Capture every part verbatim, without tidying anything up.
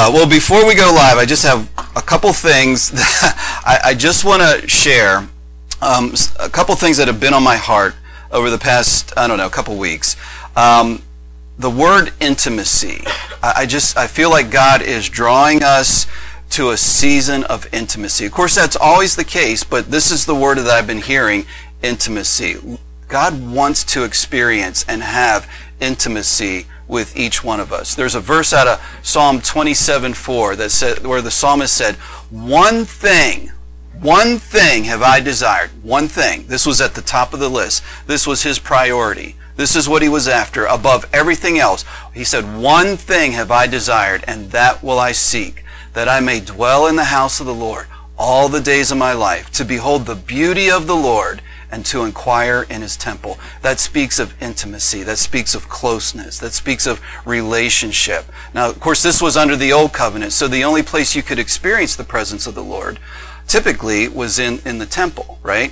Uh, well, before we go live, I just have a couple things that I, I just want to share. Um, a couple things that have been on my heart over the past, I don't know, couple weeks. Um, the word intimacy. I, I just, I feel like God is drawing us to a season of intimacy. Of course, that's always the case, but this is the word that I've been hearing, intimacy. God wants to experience and have intimacy with each one of us. There's a verse out of Psalm twenty-seven four that said, where the psalmist said, one thing, one thing have I desired. One thing. This was at the top of the list. This was his priority. This is what he was after above everything else. He said, one thing have I desired, and that will I seek, that I may dwell in the house of the Lord all the days of my life, to behold the beauty of the Lord and to inquire in his temple. That speaks of intimacy. That speaks of closeness. That speaks of relationship. Now, of course, this was under the old covenant, so the only place you could experience the presence of the Lord typically was in, in the temple, right?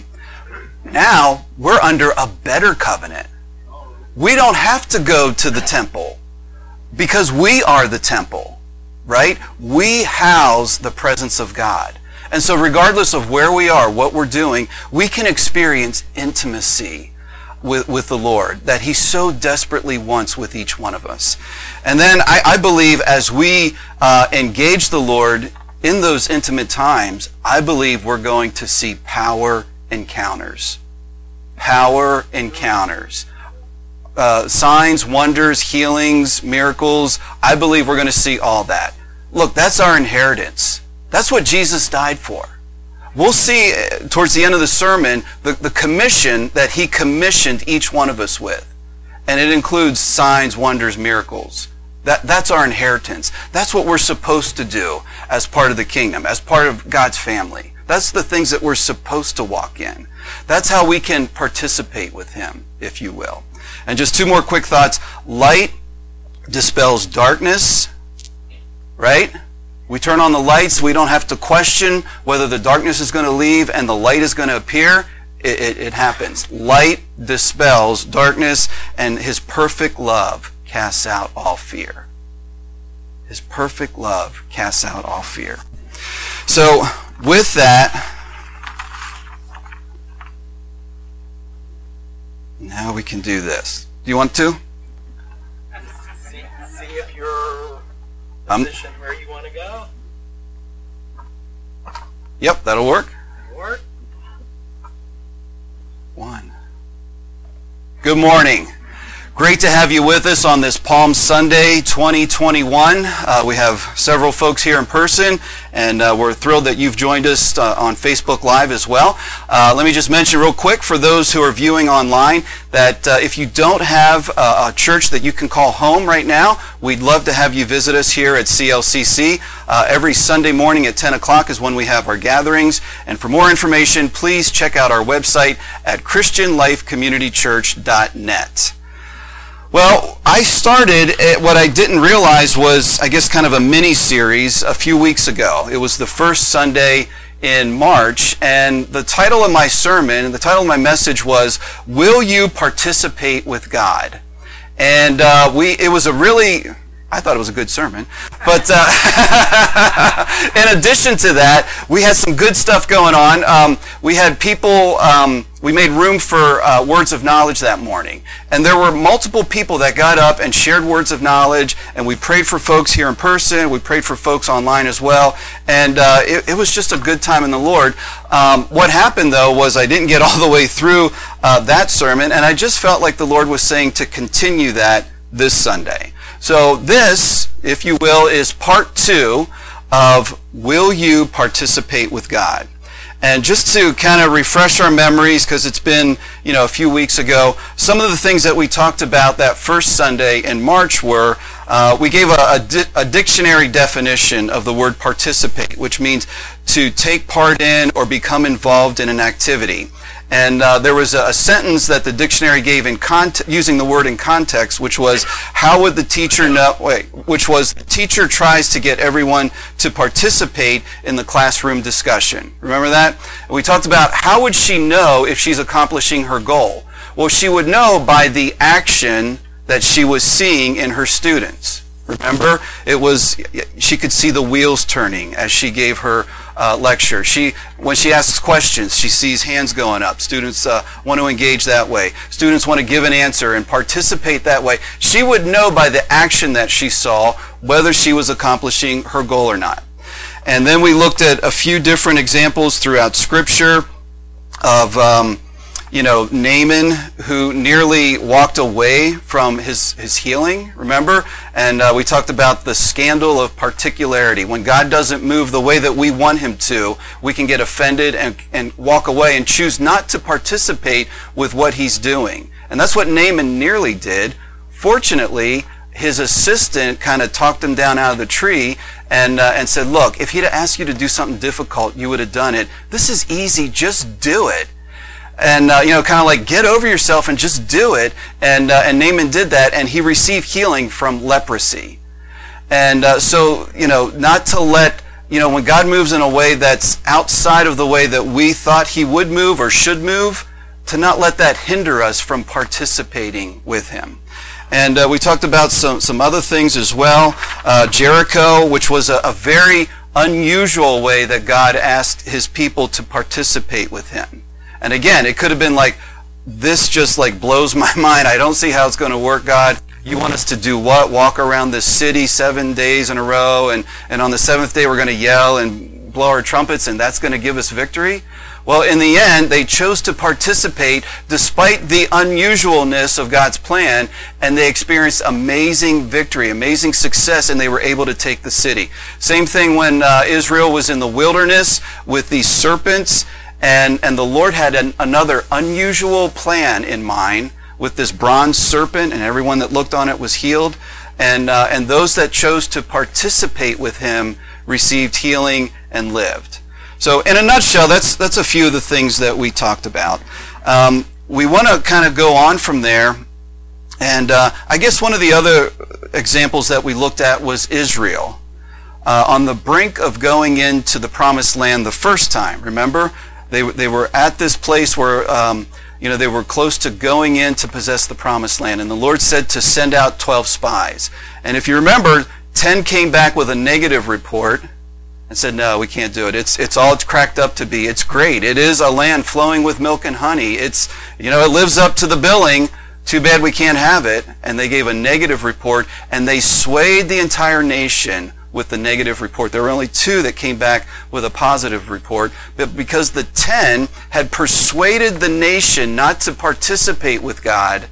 Now, we're under a better covenant. We don't have to go to the temple because we are the temple, right? We house the presence of God. And so regardless of where we are, what we're doing, we can experience intimacy with, with the Lord that he so desperately wants with each one of us. And then I, I believe as we uh, engage the Lord in those intimate times, I believe we're going to see power encounters. Power encounters. Uh, signs, wonders, healings, miracles. I believe we're going to see all that. Look, that's our inheritance. That's what Jesus died for. We'll see towards the end of the sermon the, the commission that he commissioned each one of us with. And it includes signs, wonders, miracles. That, that's our inheritance. That's what we're supposed to do as part of the kingdom, as part of God's family. That's the things that we're supposed to walk in. That's how we can participate with him, if you will. And just two more quick thoughts. Light dispels darkness, right? We turn on the lights. We don't have to question whether the darkness is going to leave and the light is going to appear. It, it, it happens. Light dispels darkness, and his perfect love casts out all fear. His perfect love casts out all fear. So, with that, now we can do this. Do you want to? See, see if you're Um, position where you want to go. Yep, that'll work. Work. One. Good morning. Great to have you with us on this Palm Sunday twenty twenty-one. Uh, we have several folks here in person, and uh, we're thrilled that you've joined us uh, on Facebook Live as well. Uh, let me just mention real quick for those who are viewing online that uh, if you don't have a, a church that you can call home right now, we'd love to have you visit us here at C L C C. Uh, every Sunday morning at ten o'clock is when we have our gatherings. And for more information, please check out our website at Christian Life Community Church dot net. Well, I started at what I didn't realize was, I guess, kind of a mini-series a few weeks ago. It was the first Sunday in March, and the title of my sermon, the title of my message was, Will You Participate with God? And uh, we, it was a really, I thought it was a good sermon, but uh, in addition to that, we had some good stuff going on. Um, we had people... Um, We made room for uh, words of knowledge that morning. And there were multiple people that got up and shared words of knowledge, and we prayed for folks here in person. We prayed for folks online as well. And uh, it, it was just a good time in the Lord. Um, what happened, though, was I didn't get all the way through uh, that sermon, and I just felt like the Lord was saying to continue that this Sunday. So this, if you will, is part two of Will You Participate with God? And just to kind of refresh our memories, because it's been, you know, a few weeks ago, some of the things that we talked about that first Sunday in March were, uh, we gave a, a, di- a dictionary definition of the word participate, which means to take part in or become involved in an activity. And uh, there was a, a sentence that the dictionary gave in cont- using the word in context, which was, how would the teacher know, wait, which was, the teacher tries to get everyone to participate in the classroom discussion. Remember that? And we talked about how would she know if she's accomplishing her goal? Well, she would know by the action that she was seeing in her students. Remember, it was, she could see the wheels turning as she gave her uh, lecture. She, when she asks questions, she sees hands going up. Students uh, want to engage that way. Students want to give an answer and participate that way. She would know by the action that she saw whether she was accomplishing her goal or not. And then we looked at a few different examples throughout Scripture of um, you know, Naaman, who nearly walked away from his, his healing, remember? And uh, we talked about the scandal of particularity. When God doesn't move the way that we want him to, we can get offended and, and walk away and choose not to participate with what he's doing. And that's what Naaman nearly did. Fortunately, his assistant kind of talked him down out of the tree and, uh, and said, look, if he'd asked you to do something difficult, you would have done it. This is easy, just do it. And, uh, you know, kind of like, get over yourself and just do it. And, uh, and Naaman did that, and he received healing from leprosy. And uh, so, you know, not to let, you know, when God moves in a way that's outside of the way that we thought he would move or should move, to not let that hinder us from participating with him. And uh, we talked about some, some other things as well. Uh, Jericho, which was a, a very unusual way that God asked his people to participate with him. And again, it could have been like, this just like blows my mind. I don't see how it's going to work, God. You want us to do what? Walk around this city seven days in a row, and, and on the seventh day we're going to yell and blow our trumpets, and that's going to give us victory? Well, in the end, they chose to participate despite the unusualness of God's plan, and they experienced amazing victory, amazing success, and they were able to take the city. Same thing when uh, Israel was in the wilderness with these serpents. And, and the Lord had an, another unusual plan in mind with this bronze serpent, and everyone that looked on it was healed. And, uh, and those that chose to participate with him received healing and lived. So in a nutshell, that's, that's a few of the things that we talked about. Um, we want to kind of go on from there. And uh, I guess one of the other examples that we looked at was Israel. Uh, on the brink of going into the promised land the first time, remember? They, they were at this place where, um, you know, they were close to going in to possess the promised land. And the Lord said to send out twelve spies. And if you remember, ten came back with a negative report and said, no, we can't do it. It's, it's all it's cracked up to be. It's great. It is a land flowing with milk and honey. It's, you know, it lives up to the billing. Too bad we can't have it. And they gave a negative report, and they swayed the entire nation with the negative report. There were only two that came back with a positive report, but because the ten had persuaded the nation not to participate with God,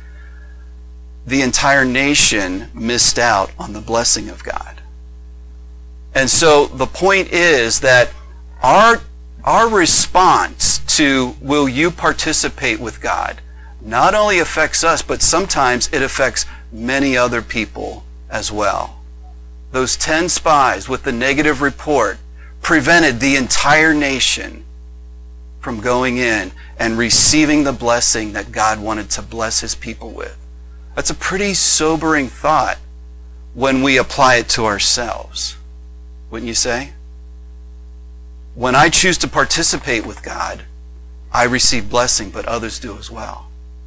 the entire nation missed out on the blessing of God. And so the point is that our, our response to will you participate with God not only affects us, but sometimes it affects many other people as well. Those ten spies with the negative report prevented the entire nation from going in and receiving the blessing that God wanted to bless his people with. That's a pretty sobering thought when we apply it to ourselves, wouldn't you say? When I choose to participate with God, I receive blessing, but others do as well.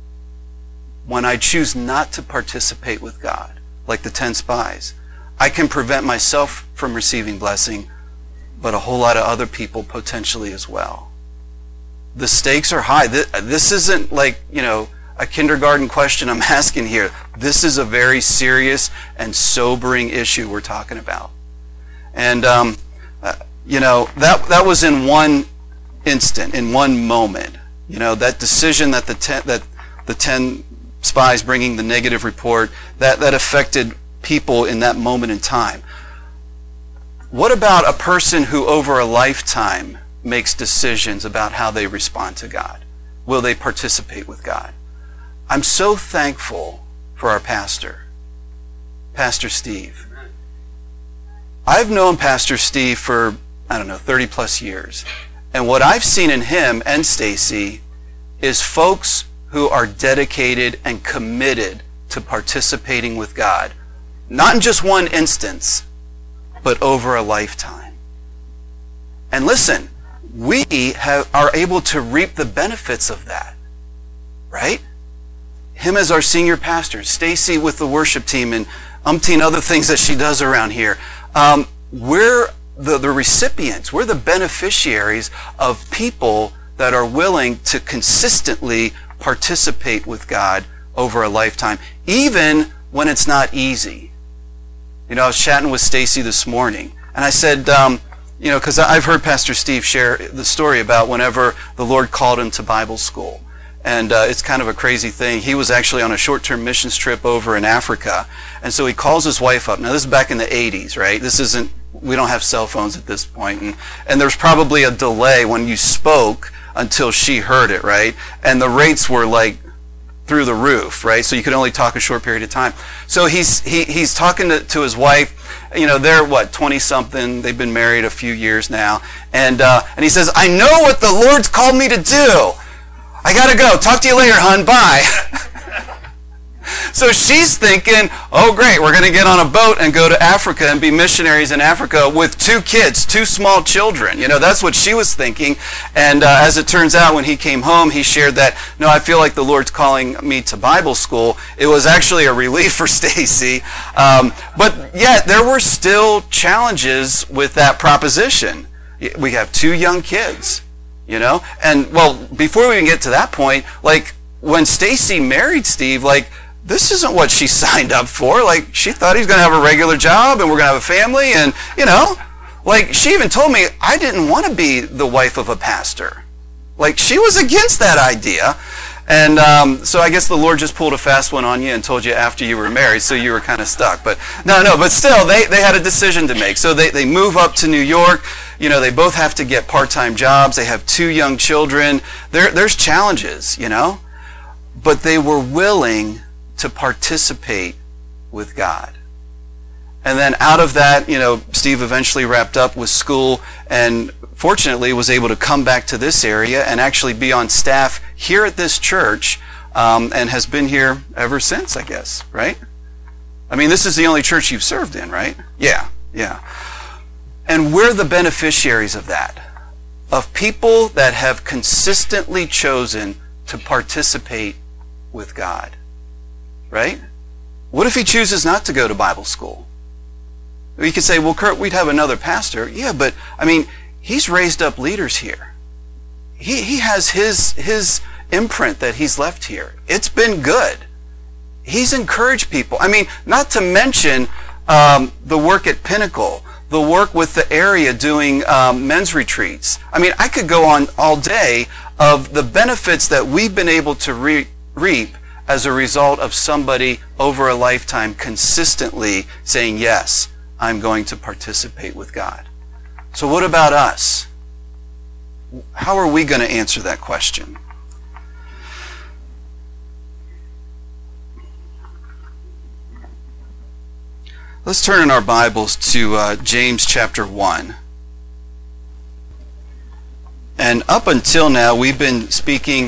When I choose not to participate with God, like the ten spies, I can prevent myself from receiving blessing, but a whole lot of other people potentially as well. The stakes are high. This isn't like, you know, a kindergarten question I'm asking here. This is a very serious and sobering issue we're talking about. And, um, uh, you know, that that was in one instant, in one moment. You know, that decision that the ten, that the ten spies bringing the negative report, that, that affected people in that moment in time. What about a person who over a lifetime makes decisions about how they respond to God? Will they participate with God? I'm so thankful for our pastor, Pastor Steve. I've known Pastor Steve for, I don't know, thirty plus years. And what I've seen in him and Stacy is folks who are dedicated and committed to participating with God. Not in just one instance, but over a lifetime. And listen, we have, are able to reap the benefits of that, right? Him as our senior pastor, Stacy with the worship team, and umpteen other things that she does around here. Um, we're the, the recipients, we're the beneficiaries of people that are willing to consistently participate with God over a lifetime, even when it's not easy. You know, I was chatting with Stacy this morning, and I said, um, you know, because I've heard Pastor Steve share the story about whenever the Lord called him to Bible school. And uh, it's kind of a crazy thing. He was actually on a short-term missions trip over in Africa, and so he calls his wife up. Now, this is back in the eighties, right? This isn't, we don't have cell phones at this point, and, and there's probably a delay when you spoke until she heard it, right? And the rates were like through the roof, right? So you could only talk a short period of time. So he's he, he's talking to, to his wife. You know, they're what, twenty-something. They've been married a few years now. And uh, and he says, I know what the Lord's called me to do. I got to go. Talk to you later, hon. Bye. So she's thinking, oh, great, we're going to get on a boat and go to Africa and be missionaries in Africa with two kids, two small children. You know, that's what she was thinking. And uh, as it turns out, when he came home, he shared that, no, I feel like the Lord's calling me to Bible school. It was actually a relief for Stacy. Um, but yet, there were still challenges with that proposition. We have two young kids, you know. And, well, before we even get to that point, like, when Stacy married Steve, like, this isn't what she signed up for. Like, she thought he was going to have a regular job and we're going to have a family. And, you know, like, she even told me I didn't want to be the wife of a pastor. Like, she was against that idea. And um, so I guess the Lord just pulled a fast one on you and told you after you were married, so you were kind of stuck. But no, no, but still, they, they had a decision to make. So they, they move up to New York. You know, they both have to get part-time jobs. They have two young children. There, there's challenges, you know. But they were willing to participate with God. And then out of that, you know, Steve eventually wrapped up with school and fortunately was able to come back to this area and actually be on staff here at this church um, and has been here ever since, I guess, right? I mean, this is the only church you've served in, right? Yeah, yeah. And we're the beneficiaries of that, of people that have consistently chosen to participate with God. Right? What if he chooses not to go to Bible school? You could say, well, Kurt, we'd have another pastor. Yeah, but, I mean, he's raised up leaders here. He, he has his, his imprint that he's left here. It's been good. He's encouraged people. I mean, not to mention um, the work at Pinnacle, the work with the area doing um, men's retreats. I mean, I could go on all day of the benefits that we've been able to re- reap as a result of somebody over a lifetime consistently saying, yes, I'm going to participate with God. So what about us? How are we going to answer that question? Let's turn in our Bibles to uh, James chapter one. And up until now, we've been speaking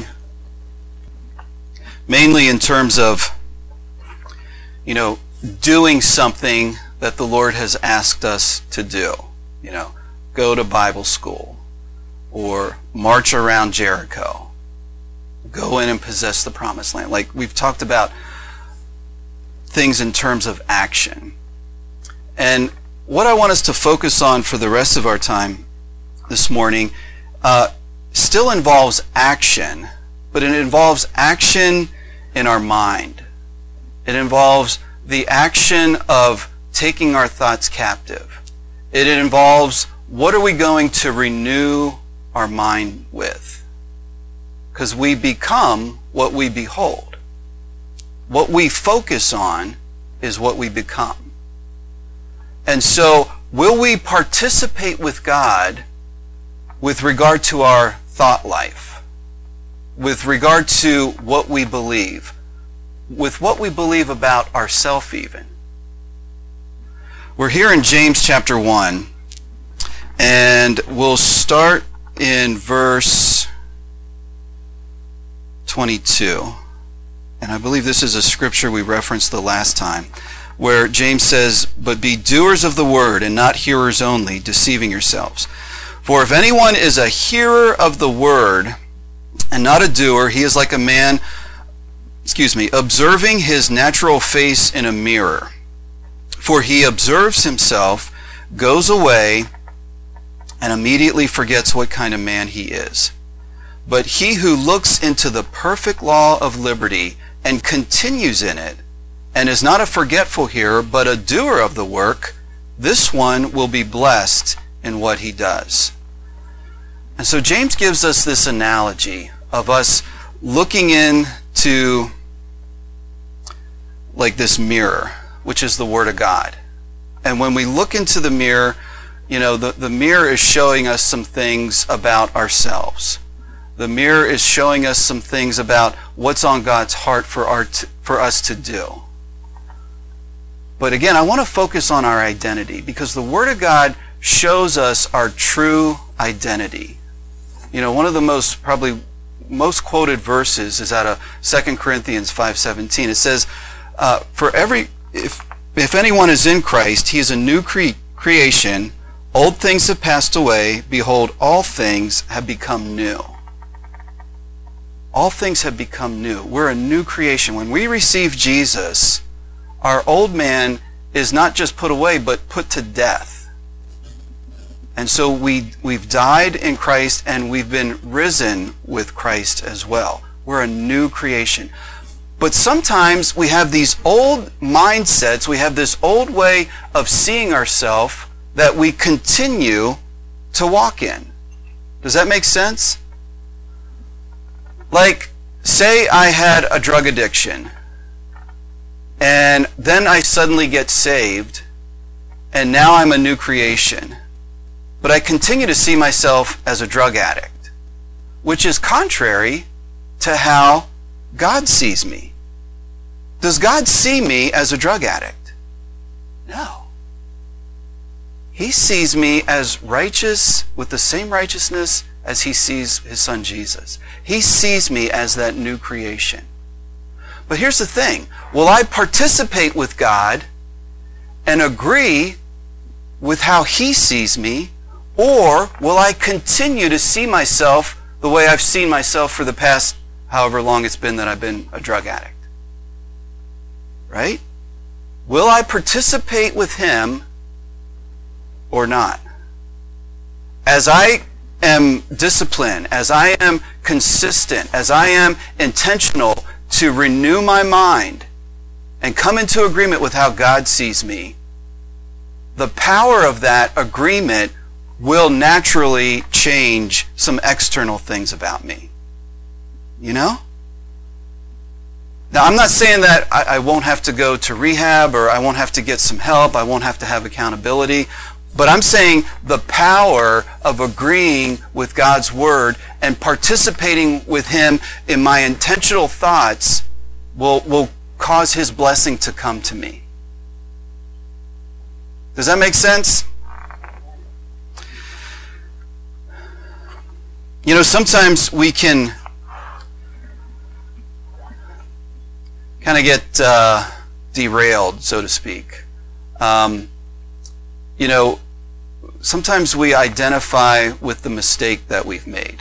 mainly in terms of, you know, doing something that the Lord has asked us to do. You know, go to Bible school or march around Jericho. Go in and possess the promised land. Like, we've talked about things in terms of action. And what I want us to focus on for the rest of our time this morning uh, still involves action, but it involves action in our mind. It involves the action of taking our thoughts captive. It involves what are we going to renew our mind with? Because we become what we behold. What we focus on is what we become. And so, will we participate with God with regard to our thought life? With regard to what we believe, with what we believe about ourselves even. We're here in James chapter one, and we'll start in verse twenty-two. And I believe this is a scripture we referenced the last time, where James says, but be doers of the word and not hearers only, deceiving yourselves. For if anyone is a hearer of the word and not a doer, he is like a man, excuse me, observing his natural face in a mirror. For he observes himself, goes away, and immediately forgets what kind of man he is. But he who looks into the perfect law of liberty and continues in it, and is not a forgetful hearer, but a doer of the work, this one will be blessed in what he does. And so James gives us this analogy of us looking into like this mirror, which is the Word of God. And when we look into the mirror, you know, the, the mirror is showing us some things about ourselves. The mirror is showing us some things about what's on God's heart for our t- for us to do. But again, I want to focus on our identity, because the Word of God shows us our true identity. You know, one of the most, probably most quoted verses is out of Second Corinthians five seventeen. It says, uh, for every, if, if anyone is in Christ, he is a new cre- creation. Old things have passed away. Behold, all things have become new. All things have become new. We're a new creation. When we receive Jesus, our old man is not just put away, but put to death. And so we, we've died in Christ, and we've been risen with Christ as well. We're a new creation. But sometimes we have these old mindsets, we have this old way of seeing ourselves that we continue to walk in. Does that make sense? Like, say I had a drug addiction, and then I suddenly get saved, and now I'm a new creation. But I continue to see myself as a drug addict, which is contrary to how God sees me. Does God see me as a drug addict? No. He sees me as righteous with the same righteousness as he sees his son Jesus. He sees me as that new creation. But here's the thing. Will I participate with God and agree with how he sees me, or will I continue to see myself the way I've seen myself for the past however long it's been that I've been a drug addict? Right? Will I participate with him or not? As I am disciplined, as I am consistent, as I am intentional to renew my mind and come into agreement with how God sees me, the power of that agreement will naturally change some external things about me. You know? Now, I'm not saying that I, I won't have to go to rehab, or I won't have to get some help, I won't have to have accountability, but I'm saying the power of agreeing with God's Word and participating with him in my intentional thoughts will, will cause his blessing to come to me. Does that make sense? You know, sometimes we can kind of get uh, derailed, so to speak. Um, you know, sometimes we identify with the mistake that we've made.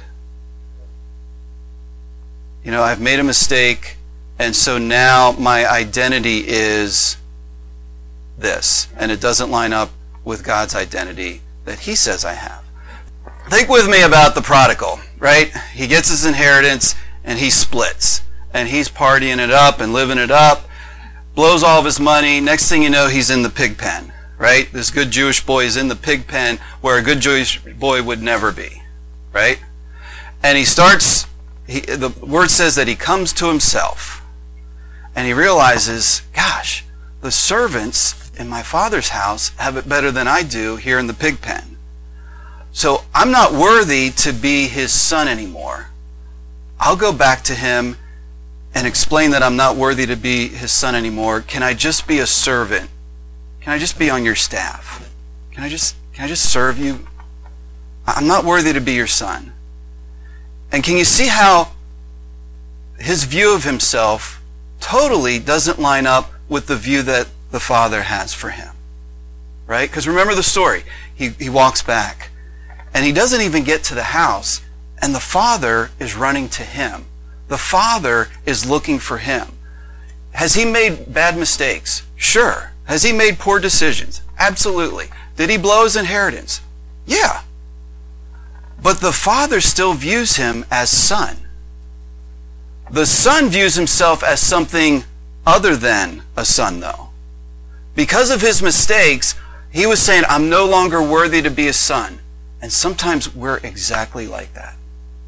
You know, I've made a mistake, and so now my identity is this, and it doesn't line up with God's identity that he says I have. Think with me about the prodigal, right? He gets his inheritance, and he splits. And he's partying it up and living it up, blows all of his money. Next thing you know, he's in the pig pen, right? This good Jewish boy is in the pig pen where a good Jewish boy would never be, right? And he starts, he, the word says that he comes to himself, and he realizes, gosh, the servants in my father's house have it better than I do here in the pig pen. So I'm not worthy to be his son anymore. I'll go back to him and explain that I'm not worthy to be his son anymore. Can I just be a servant? Can I just be on your staff? Can I just can I just serve you? I'm not worthy to be your son. And can you see how his view of himself totally doesn't line up with the view that the Father has for him? Right? Because remember the story. He, he walks back, and he doesn't even get to the house, and the Father is running to him. The Father is looking for him. Has he made bad mistakes? Sure. Has he made poor decisions? Absolutely. Did he blow his inheritance? Yeah. But the Father still views him as son. The Son views himself as something other than a son, though. Because of his mistakes, he was saying, I'm no longer worthy to be a son. And sometimes we're exactly like that.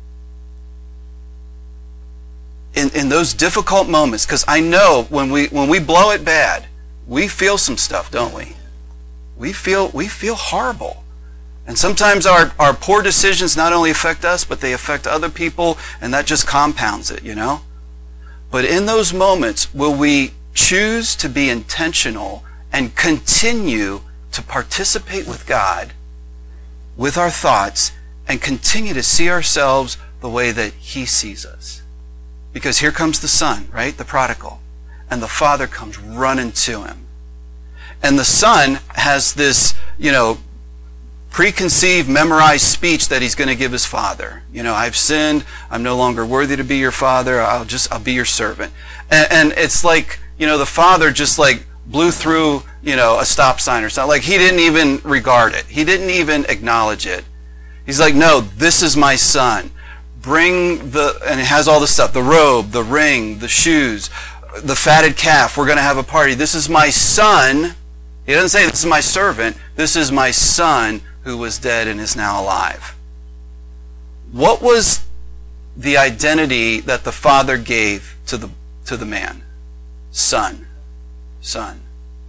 In, in those difficult moments, because I know when we when we blow it bad, we feel some stuff, don't we? We feel we feel horrible. And sometimes our, our poor decisions not only affect us, but they affect other people, and that just compounds it, you know? But in those moments, will we choose to be intentional and continue to participate with God, with our thoughts, and continue to see ourselves the way that he sees us? Because here comes the son, right? The prodigal. And the father comes running to him. And the son has this, you know, preconceived, memorized speech that he's going to give his father. You know, I've sinned. I'm no longer worthy to be your father. I'll just, I'll be your servant. And, and it's like, you know, the father just like blew through, you know, a stop sign or something. Like he didn't even regard it. He didn't even acknowledge it. He's like, no, this is my son. Bring the, and it has all the stuff, the robe, the ring, the shoes, the fatted calf. We're going to have a party. This is my son. He doesn't say this is my servant. This is my son who was dead and is now alive. What was the identity that the father gave to the to the man? Son. Son.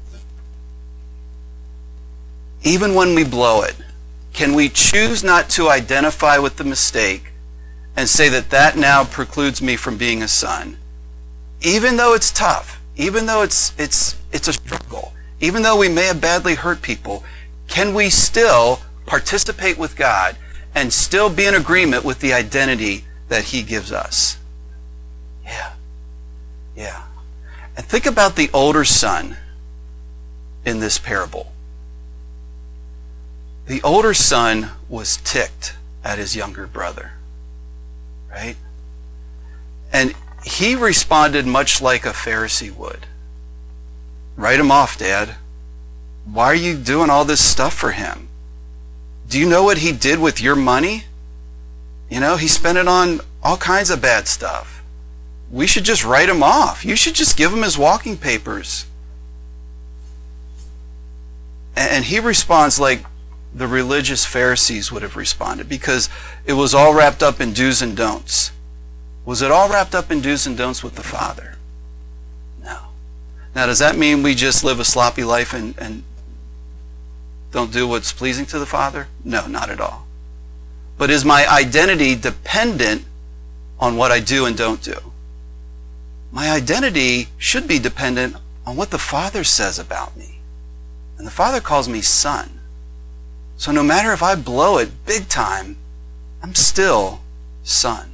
Even when we blow it, can we choose not to identify with the mistake and say that that now precludes me from being a son? Even though it's tough, even though it's it's it's a struggle, even though we may have badly hurt people, can we still participate with God and still be in agreement with the identity that he gives us? Yeah. Yeah. And think about the older son in this parable. The older son was ticked at his younger brother, right? And he responded much like a Pharisee would. Write him off, Dad. Why are you doing all this stuff for him? Do you know what he did with your money? You know, he spent it on all kinds of bad stuff. We should just write him off. You should just give him his walking papers. And he responds like the religious Pharisees would have responded, because it was all wrapped up in do's and don'ts. Was it all wrapped up in do's and don'ts with the Father? No. Now, does that mean we just live a sloppy life and, and don't do what's pleasing to the Father? No, not at all. But is my identity dependent on what I do and don't do? My identity should be dependent on what the Father says about me. And the Father calls me son. So no matter if I blow it big time, I'm still son.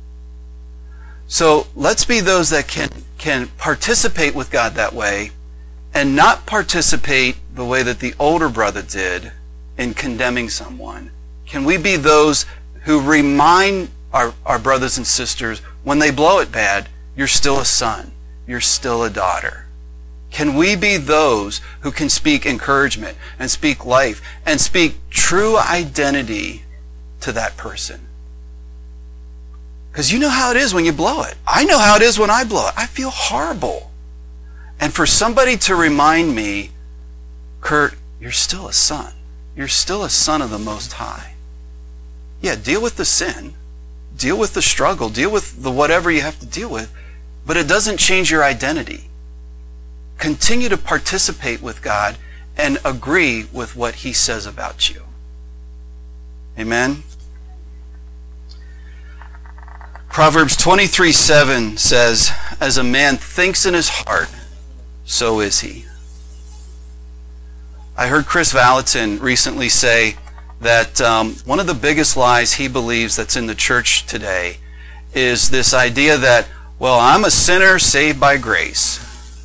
So let's be those that can, can participate with God that way, and not participate the way that the older brother did in condemning someone. Can we be those who remind our, our brothers and sisters, when they blow it bad, you're still a son, you're still a daughter? Can we be those who can speak encouragement and speak life and speak true identity to that person? Because you know how it is when you blow it. I know how it is when I blow it. I feel horrible. And for somebody to remind me, Kurt, you're still a son. You're still a son of the Most High. Yeah, deal with the sin. Deal with the struggle. Deal with the whatever you have to deal with. But it doesn't change your identity. Continue to participate with God and agree with what he says about you. Amen? Proverbs twenty-three seven says, as a man thinks in his heart, so is he. I heard Chris Valentin recently say that um, one of the biggest lies he believes that's in the church today is this idea that, well, I'm a sinner saved by grace.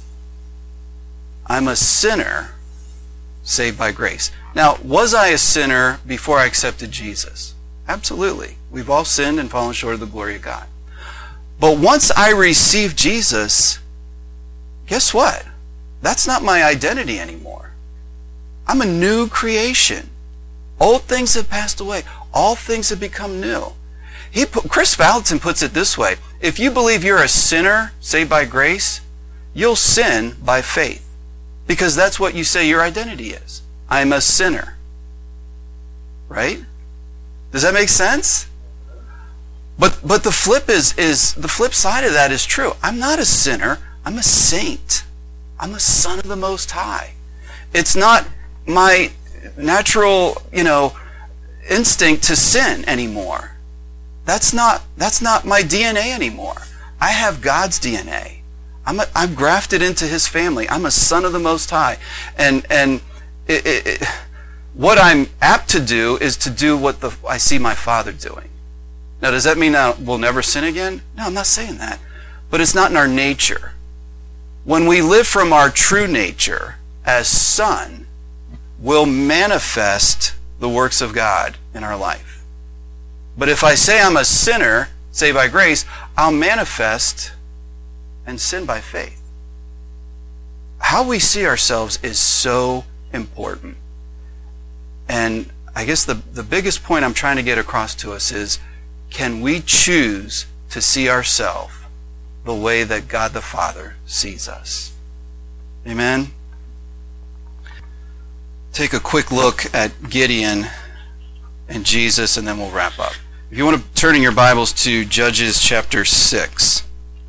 I'm a sinner saved by grace. Now, was I a sinner before I accepted Jesus? Absolutely. We've all sinned and fallen short of the glory of God. But once I received Jesus, guess what? That's not my identity anymore. I'm a new creation. Old things have passed away. All things have become new. He put, Chris Valentin puts it this way. If you believe you're a sinner saved by grace, you'll sin by faith. Because that's what you say your identity is. I'm a sinner. Right? Does that make sense? But but the flip is is the flip side of that is true. I'm not a sinner. I'm a saint. I'm a son of the Most High. It's not my natural, you know, instinct to sin anymore. That's not that's not my D N A anymore. I have God's D N A. I'm a, I'm grafted into His family. I'm a son of the Most High, and and it, it, it, what I'm apt to do is to do what the I see my Father doing. Now, does that mean I will never sin again? No, I'm not saying that. But it's not in our nature. When we live from our true nature as son, we'll manifest the works of God in our life. But if I say I'm a sinner, saved by grace, I'll manifest and sin by faith. How we see ourselves is so important. And I guess the, the biggest point I'm trying to get across to us is, can we choose to see ourselves the way that God the Father sees us? Amen? Take a quick look at Gideon and Jesus, and then we'll wrap up. If you want to turn in your Bibles to Judges chapter six.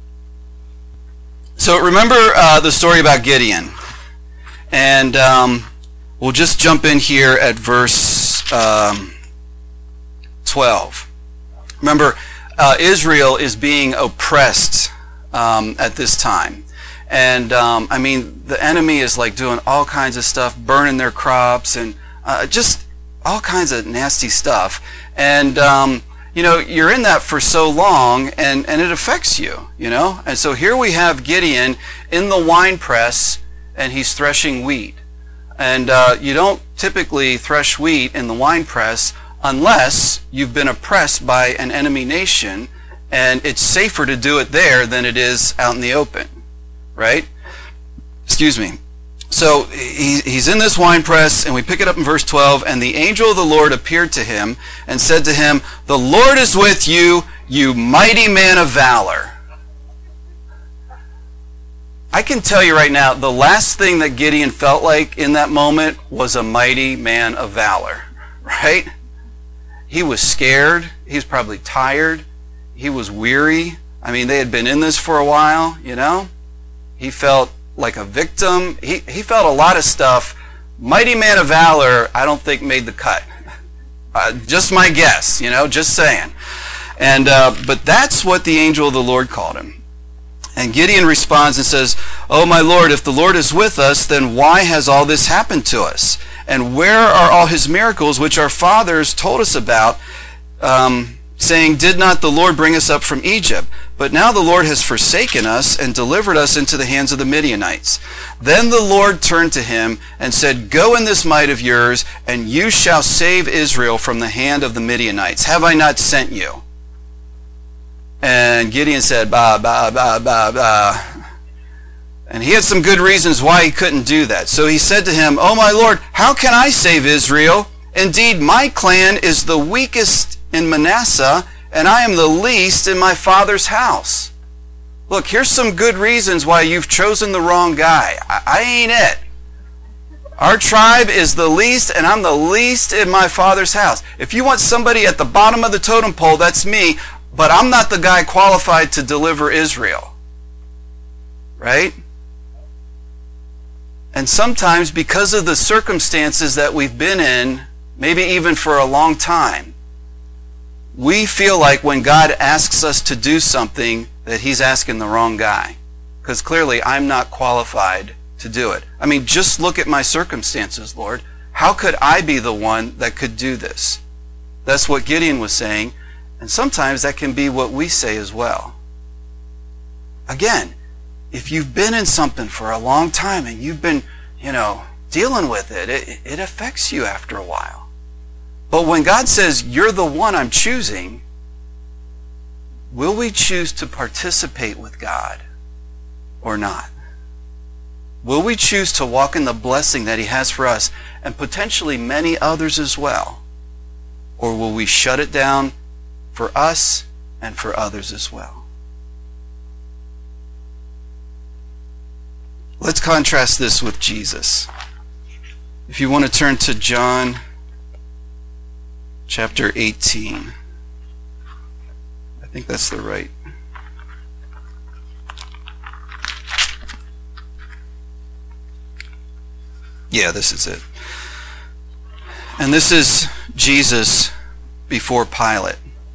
So remember uh, the story about Gideon. And um, we'll just jump in here at verse um, twelve. Remember, uh, Israel is being oppressed um, at this time. And, um, I mean, the enemy is like doing all kinds of stuff, burning their crops, and uh, just all kinds of nasty stuff. And, um, you know, you're in that for so long, and, and it affects you, you know. And so here we have Gideon in the wine press, and he's threshing wheat. And uh, you don't typically thresh wheat in the wine press unless you've been oppressed by an enemy nation, and it's safer to do it there than it is out in the open, right? Excuse me. So he, he's in this wine press, and we pick it up in verse twelve, and the angel of the Lord appeared to him and said to him, "The Lord is with you, you mighty man of valor." I can tell you right now, the last thing that Gideon felt like in that moment was a mighty man of valor, right? He was scared. He was probably tired. He was weary. I mean, they had been in this for a while, you know. He felt like a victim. He, he felt a lot of stuff. Mighty man of valor, I don't think made the cut. Uh, just my guess, you know, just saying. And uh, but that's what the angel of the Lord called him. And Gideon responds and says, "Oh, my Lord, if the Lord is with us, then why has all this happened to us? And where are all his miracles which our fathers told us about, um, saying, did not the Lord bring us up from Egypt? But now the Lord has forsaken us and delivered us into the hands of the Midianites." Then the Lord turned to him and said, "Go in this might of yours, and you shall save Israel from the hand of the Midianites. Have I not sent you?" And Gideon said, "Bah, bah, bah, bah, bah." And he had some good reasons why he couldn't do that. So he said to him, "Oh my Lord, how can I save Israel? Indeed, my clan is the weakest in Manasseh, and I am the least in my father's house." Look, here's some good reasons why you've chosen the wrong guy. I, I ain't it. Our tribe is the least, and I'm the least in my father's house. If you want somebody at the bottom of the totem pole, that's me, but I'm not the guy qualified to deliver Israel. Right? And sometimes, because of the circumstances that we've been in, maybe even for a long time, we feel like when God asks us to do something that he's asking the wrong guy. Because clearly I'm not qualified to do it. I mean, just look at my circumstances, Lord. How could I be the one that could do this? That's what Gideon was saying. And sometimes that can be what we say as well. Again, if you've been in something for a long time and you've been, you know, dealing with it, it, it affects you after a while. But when God says, "You're the one I'm choosing," will we choose to participate with God or not? Will we choose to walk in the blessing that he has for us and potentially many others as well? Or will we shut it down for us and for others as well? Let's contrast this with Jesus. If you want to turn to John chapter eighteen. I think that's the right. Yeah, this is it. And this is Jesus before Pilate.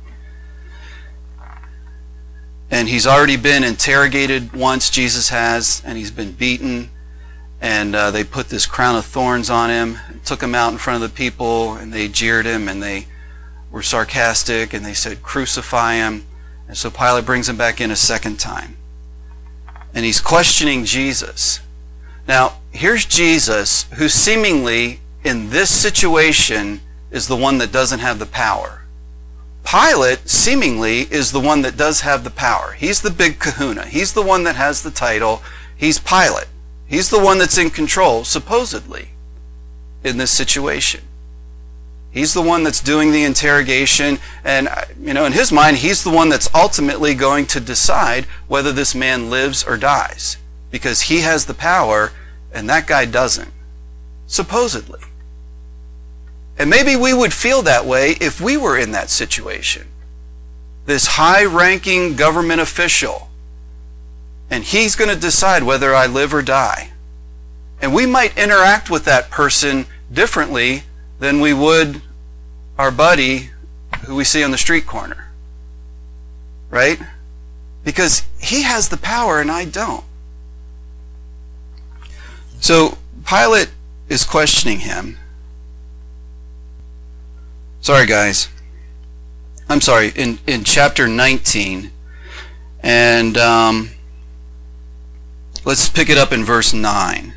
And he's already been interrogated once, Jesus has, and he's been beaten. And uh, they put this crown of thorns on him, took him out in front of the people, and they jeered him, and they were sarcastic, and they said, crucify him. And so Pilate brings him back in a second time. And he's questioning Jesus. Now, here's Jesus, who seemingly, in this situation, is the one that doesn't have the power. Pilate, seemingly, is the one that does have the power. He's the big kahuna. He's the one that has the title. He's Pilate. He's the one that's in control, supposedly, in this situation. He's the one that's doing the interrogation, and, you know, in his mind, he's the one that's ultimately going to decide whether this man lives or dies, because he has the power, and that guy doesn't, supposedly. And maybe we would feel that way if we were in that situation. This high-ranking government official, and he's going to decide whether I live or die. And we might interact with that person differently than we would our buddy who we see on the street corner. Right? Because he has the power and I don't. So Pilate is questioning him. Sorry, guys. I'm sorry. In in chapter nineteen, and um, let's pick it up in verse nine.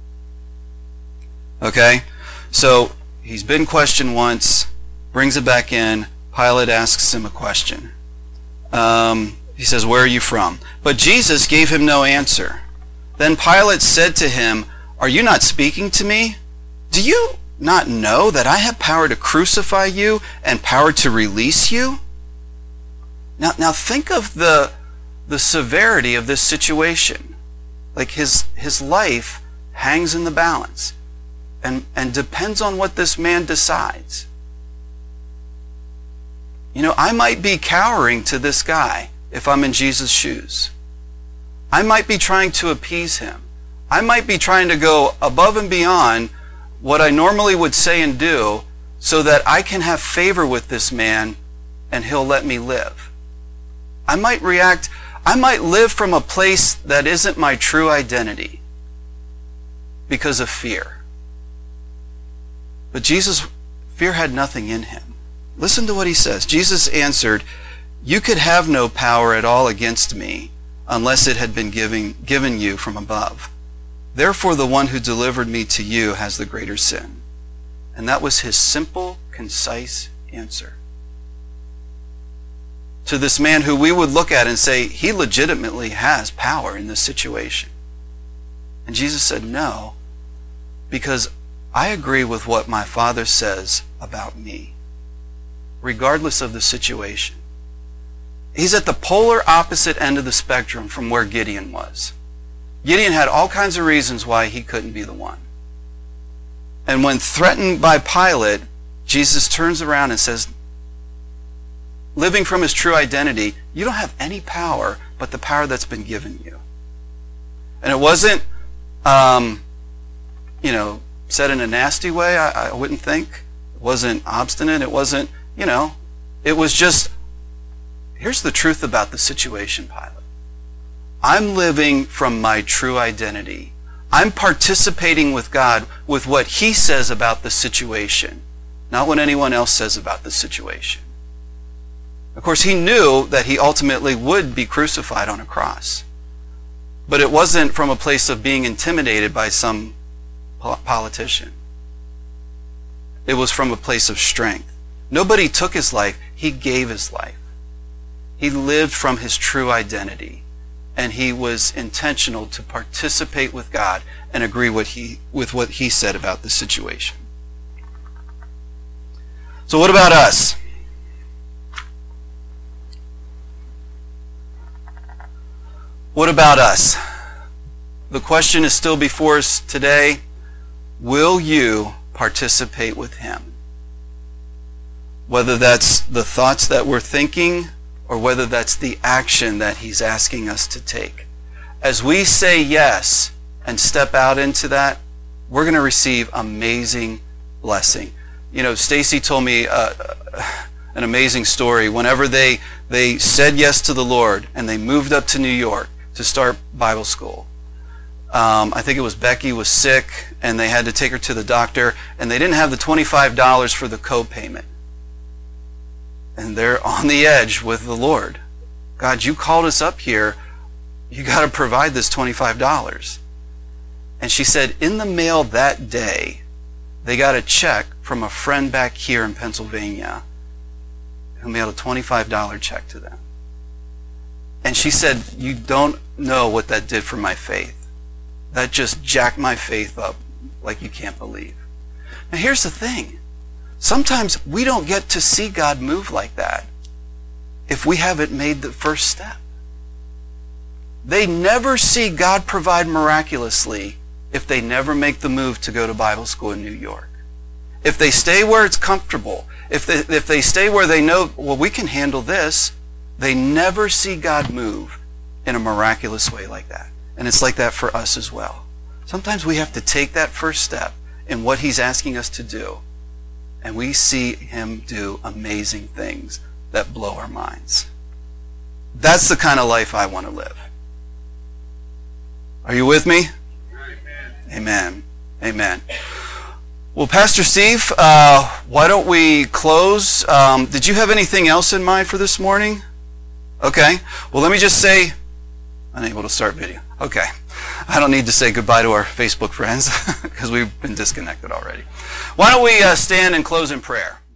Okay? So he's been questioned once, brings it back in. Pilate asks him a question. Um, he says, "Where are you from?" But Jesus gave him no answer. Then Pilate said to him, "Are you not speaking to me? Do you not know that I have power to crucify you and power to release you?" Now, now think of the the severity of this situation. Like his his life hangs in the balance and, and depends on what this man decides. You know, I might be cowering to this guy if I'm in Jesus' shoes. I might be trying to appease him. I might be trying to go above and beyond what I normally would say and do so that I can have favor with this man and he'll let me live. I might react, I might live from a place that isn't my true identity because of fear. But Jesus, fear had nothing in him. Listen to what he says. Jesus answered, "You could have no power at all against me unless it had been given, given you from above. Therefore, the one who delivered me to you has the greater sin." And that was his simple, concise answer. To this man who we would look at and say, he legitimately has power in this situation. And Jesus said, "No, because I agree with what my Father says about me, regardless of the situation." He's at the polar opposite end of the spectrum from where Gideon was. Gideon had all kinds of reasons why he couldn't be the one. And when threatened by Pilate, Jesus turns around and says, living from his true identity, you don't have any power but the power that's been given you. And it wasn't, um, you know, said in a nasty way, I, I wouldn't think. It wasn't obstinate. It wasn't, you know, it was just, here's the truth about the situation, Pilate. I'm living from my true identity. I'm participating with God with what he says about the situation, not what anyone else says about the situation. Of course, he knew that he ultimately would be crucified on a cross. But it wasn't from a place of being intimidated by some politician. It was from a place of strength. Nobody took his life. He gave his life. He lived from his true identity. and he was intentional to participate with God and agree what he, with what he said about the situation. So what about us? What about us? The question is still before us today. Will you participate with him? Whether that's the thoughts that we're thinking or whether that's the action that he's asking us to take. As we say yes and step out into that, we're going to receive amazing blessing. You know, Stacy told me uh, an amazing story. Whenever they, they said yes to the Lord and they moved up to New York to start Bible school, Um, I think it was Becky was sick and they had to take her to the doctor and they didn't have the twenty-five dollars for the co-payment. And they're on the edge with the Lord. God, you called us up here. You got to provide this twenty-five dollars. And she said in the mail that day, they got a check from a friend back here in Pennsylvania who mailed a twenty-five dollars check to them. And she said, you don't know what that did for my faith. That just jacked my faith up like you can't believe. Now here's the thing. Sometimes we don't get to see God move like that if we haven't made the first step. They never see God provide miraculously if they never make the move to go to Bible school in New York. If they stay where it's comfortable, if they, if they stay where they know, well, we can handle this, they never see God move in a miraculous way like that. And it's like that for us as well. Sometimes we have to take that first step in what he's asking us to do, and we see him do amazing things that blow our minds. That's the kind of life I want to live. Are you with me? Amen. Amen. Amen. Well, Pastor Steve, uh, why don't we close? Um, did you have anything else in mind for this morning? Okay. Well, let me just say, unable to start video. Okay. I don't need to say goodbye to our Facebook friends because we've been disconnected already. Why don't we uh, stand and close in prayer?